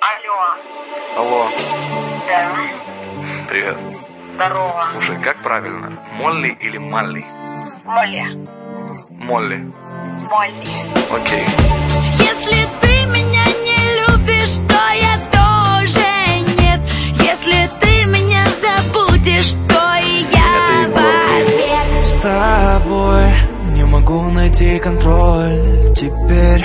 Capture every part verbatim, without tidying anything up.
Алло. Алло. Да. Привет. Здорово. Слушай, как правильно? Молли или Малли? Молли. Молли. Молли. Окей. Если ты меня не любишь, то я тоже нет. Если ты меня забудешь, то и я в ответ. С тобой не могу найти контроль. Теперь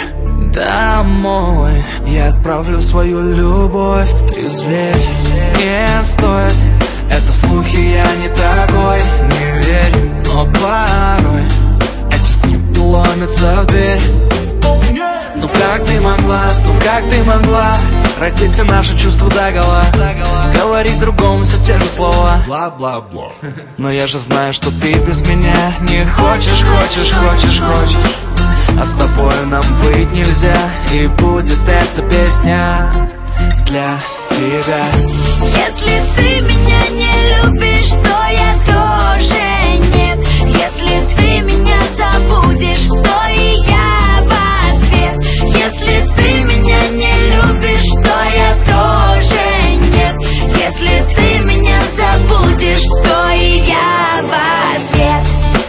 домой я отправлю свою любовь трезветь. Не стоит, это слухи, я не такой. Не верь, но порой эти суки ломятся в дверь. Ну как ты могла, ну как ты могла раздеть все наши чувства догола, говорить другому все те же слова, бла-бла-бла. Но я же знаю, что ты без меня не хочешь, хочешь, хочешь, хочешь. А с тобой нам быть нельзя, и будет эта песня для тебя. Если ты меня не любишь, то я тоже нет. Если ты меня забудешь, то и я в ответ. Если ты меня не любишь, то я тоже нет. Если ты меня забудешь, то и я в ответ.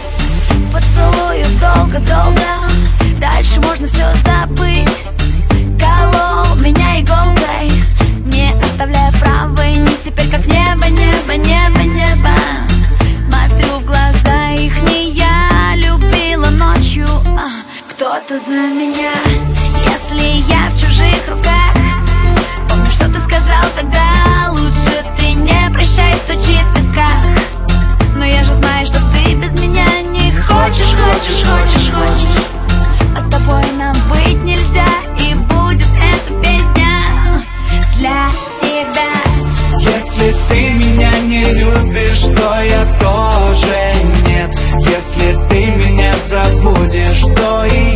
Поцелую долго-долго, дальше можно все забыть. Колол меня иголкой, не оставляя правой ни. Теперь как небо, небо, небо, небо. Смотрю в глаза их, не я любила ночью, а кто-то за меня. Если я в чужих руках, помню, что ты сказал тогда. Лучше ты не прощай, стучит в висках. Но я же знаю, что ты без меня не хочешь, хочешь, хочешь, хочешь. А с тобой нам быть нельзя, и будет эта песня для тебя. Если ты меня не любишь, то я тоже нет. Если ты меня забудешь, то и